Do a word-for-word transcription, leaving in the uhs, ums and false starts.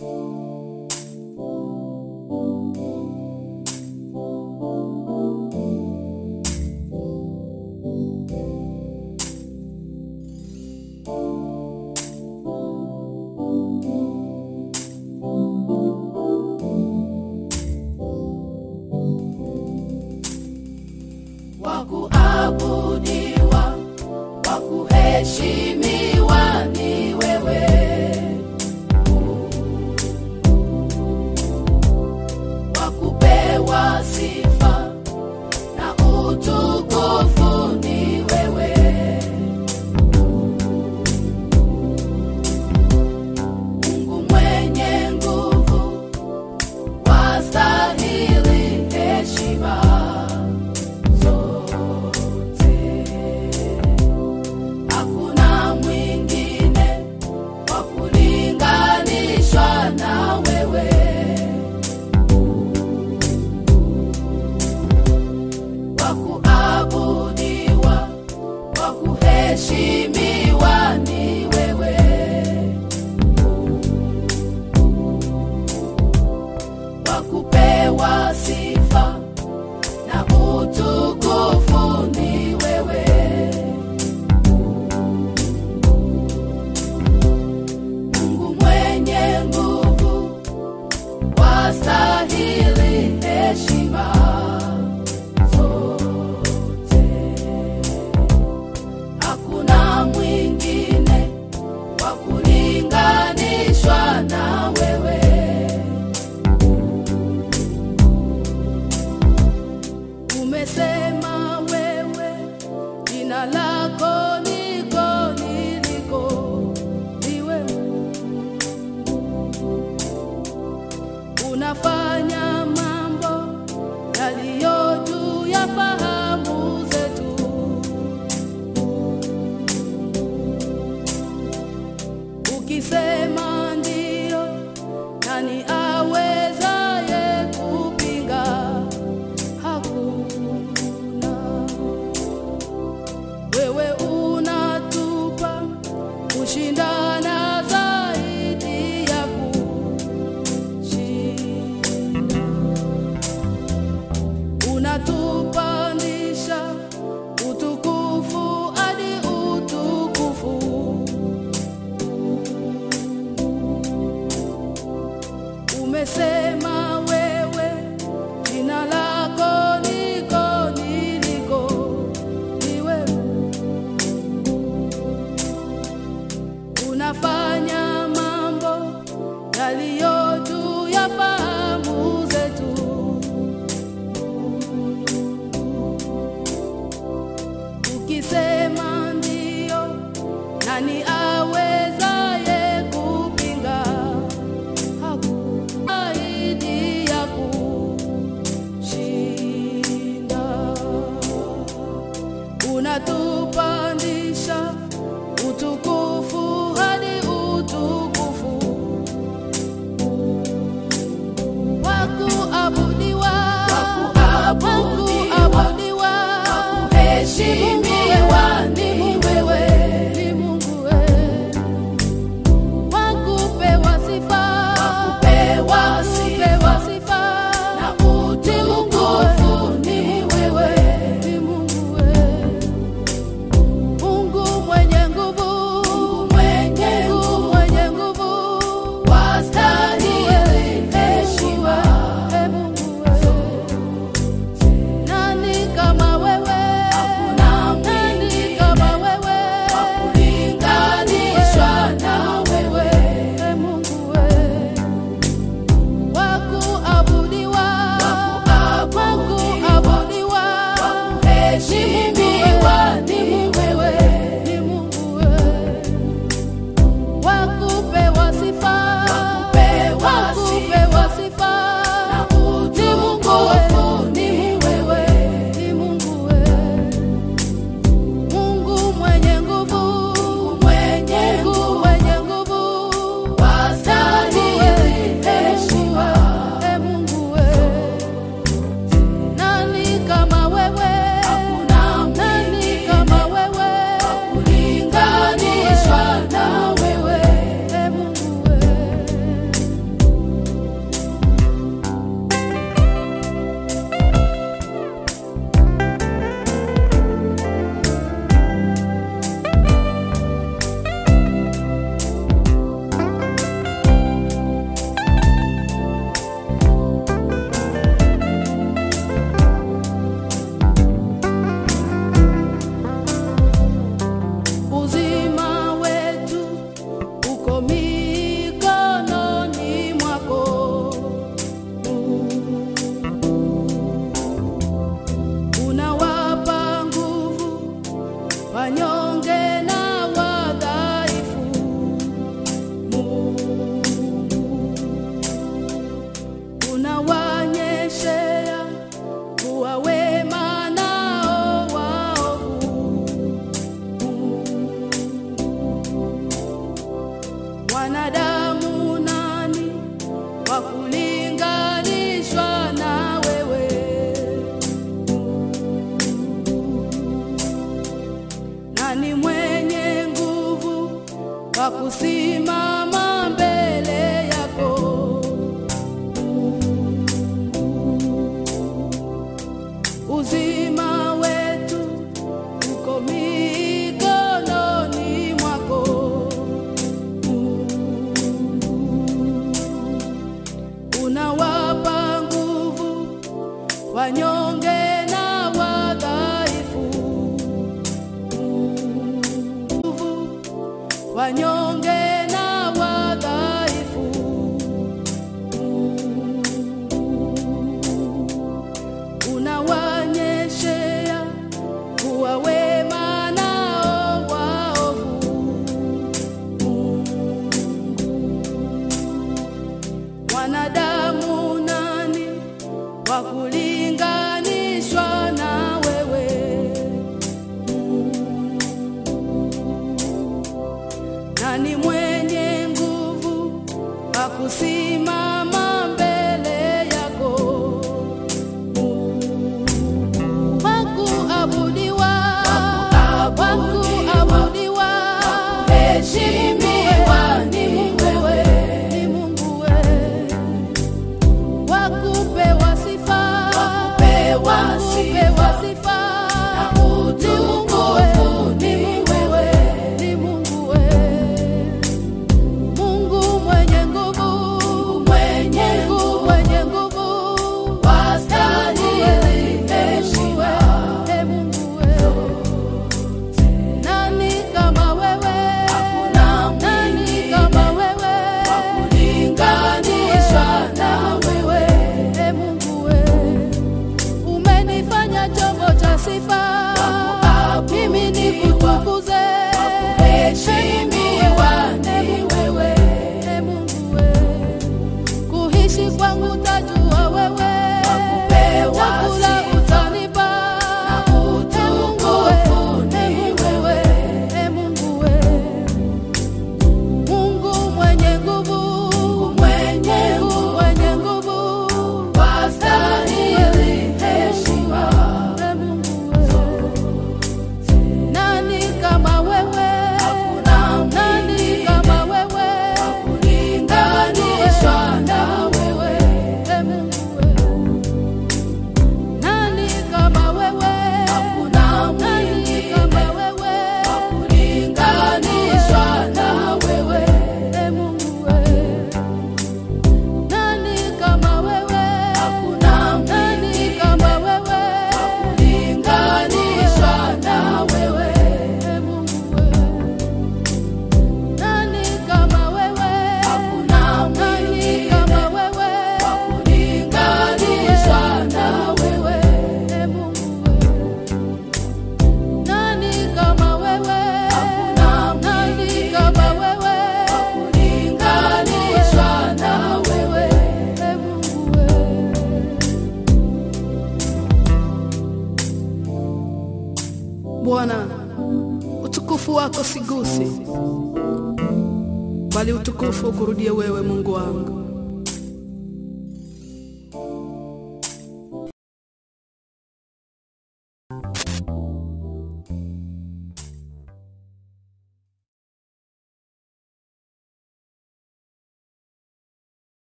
Wakuabudiwa, wakuheshimiwa ni wewe. Wakupewa sifa na utukufu ni wewe. Mungu mwenye nguvu, wastahili heshima. Wakuabudiwa, wakuheshimiwa ni wewe. Wakupewa sifa na utukufu ni wewe. Mungu mwenye nguvu, wastahili heshima. Na wewe umesema, wewe jina lako niko niliko, niwe unafanya mambo yaliyo juu ya fahamu zetu. Ukisema nani awezaye kupinga? Hakuna. Wewe unatupa kushindana zaidi ya kushinda. Unatupandisha utukufu hadi utukufu. Umesema, wewe jina lako niko niliko, niwe unafanya mambo yaliyo juu ya fahamu zetu. Ukisema ndio, nani awezaye kupinga? Unatupandisha utukufu hadi utukufu. Wakuabudiwa, wakuabudiwa, wakuheshimiwa ni wewe. Ni Mungu wewe. Wakupewa sifa, wakupewa sifa na utukufu ni wewe. Ni Mungu wewe. Mungu mwenye nguvu, mwenye nguvu, mwenye nguvu, wastahili heshima. E Mungu wewe, nani kama wewe? Hakuna nani kama wewe, wakulinganishwa na wewe. E Mungu wewe, wakuabudiwa, wakuabudiwa, wakuheshimiwa ni wewe. Ni Mungu wewe. Wakupewa sifa, wakupewa sifa na utukufu ni wewe. Ni Mungu wewe. Mungu mwenye nguvu, mwenye nguvu, mwenye nguvu, wastahili heshima. E Mungu wewe, nani kama wewe? Hakuna nani kusimama mbele yako. Uzima wetu uko mikononi mwako. Unawapa nguvu wanyonge na wadhaifu, wanyonge na wadhaifu. Unawanyeshea kuwa wema nao waovu. Wanadamu nani wa kulinganishwa na wewe? Nani mwenye nguvu wa kusimama mbele yako? Wakuabudiwa, wakuabudiwa, heshimiwa ni wewe, ni Mungu wewe. Wakupewa sifa, wakupewa sifa na utukufu ni wewe, ni Mungu wewe. Mungu mwenye nguvu, mwenye nguvu, mwenye nguvu, wastahili heshima, e Mungu wewe. Nani kama wewe? Hakuna nani kama wewe, wakulinganishwa na wewe, e Mungu wewe. Umenifanya chombo cha sifa, mimi nikutukuze, heshimiwa ni wewe, e Mungu wewe. Kuishi kwangu tajua wewe, chakula utanipa na utukufu ni wewe, e Mungu wewe. Mungu mwenye nguvu, mwenye nguvu, mwenye nguvu, wastahili heshima, e Mungu wewe. Nani kama wewe? Hakuna nani kama wewe, wakulinganishwa na wewe, e Mungu wewe. Nani kama wewe? Hakuna nani kama wewe, wakulinganishwa na wewe, e Mungu wewe. Nani kama wewe? Hakuna nani kama wewe, wakulinganishwa na wewe, e Mungu wewe. Nani kama wewe? Hakuna nani kama wewe, wakulinganishwa na wewe, e Mungu wewe. Nani kama wewe? Hakuna nani kama wewe, wakulinganishwa na wewe, e Mungu wewe. Bwana, utukufu wako sigusi, bali utukufu ukurudie wewe, Mungu wangu.